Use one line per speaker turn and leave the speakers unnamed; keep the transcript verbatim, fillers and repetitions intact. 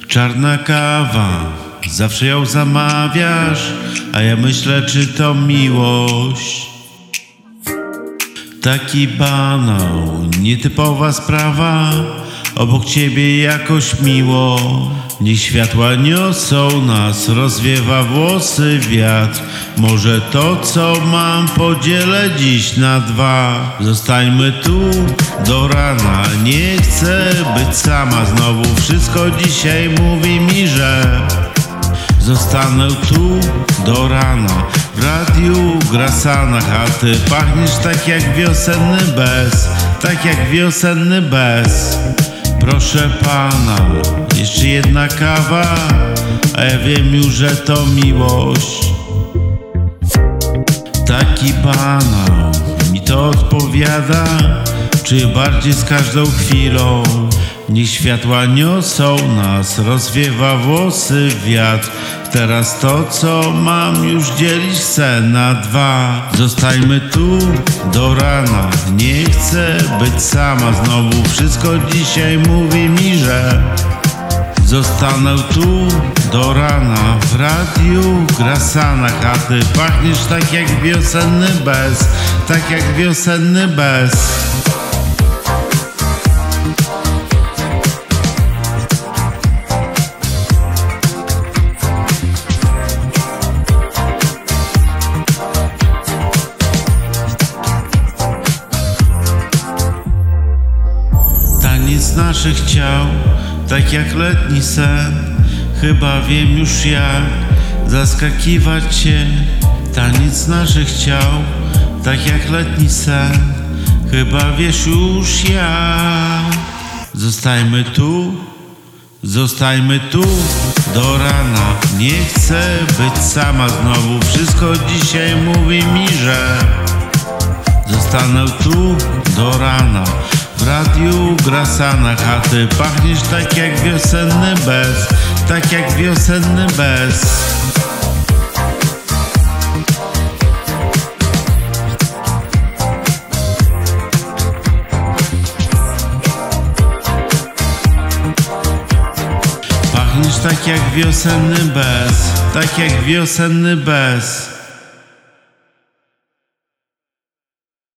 Czarna kawa, zawsze ją zamawiasz, a ja myślę, czy to miłość. Taki banał, nietypowa sprawa, obok ciebie jakoś miło. Niech światła niosą nas, rozwiewa włosy wiatr. Może to, co mam, podzielę dziś na dwa. Zostańmy tu do rana, nie chcę być sama znowu. Wszystko dzisiaj mówi mi, że zostanę tu do rana. W radiu gra Sanach, a ty pachniesz tak jak wiosenny bez, tak jak wiosenny bez. Proszę pana, jeszcze jedna kawa, a ja wiem już, że to miłość. Taki banał mi to odpowiada, czy bardziej z każdą chwilą. Niech światła niosą nas, rozwiewa włosy wiatr. Teraz to, co mam, już dzielić chcę na dwa. Zostańmy tu do rana, nie chcę być sama znowu. Wszystko dzisiaj mówi mi, że zostanę tu do rana. W radiu gra Sanach, a ty pachniesz tak jak wiosenny bez, tak jak wiosenny bez. Taniec naszych ciał, tak jak letni sen. Chyba wiem już jak zaskakiwać cię. Taniec naszych ciał, tak jak letni sen. Chyba wiesz już jak. Zostańmy tu, zostańmy tu do rana. Nie chcę być sama znowu. Wszystko dzisiaj mówi mi, że zostanę tu do rana. W radiu gra Sanach, a ty pachniesz tak jak wiosenny bez, tak jak wiosenny bez. Pachniesz tak jak wiosenny bez, tak jak wiosenny bez.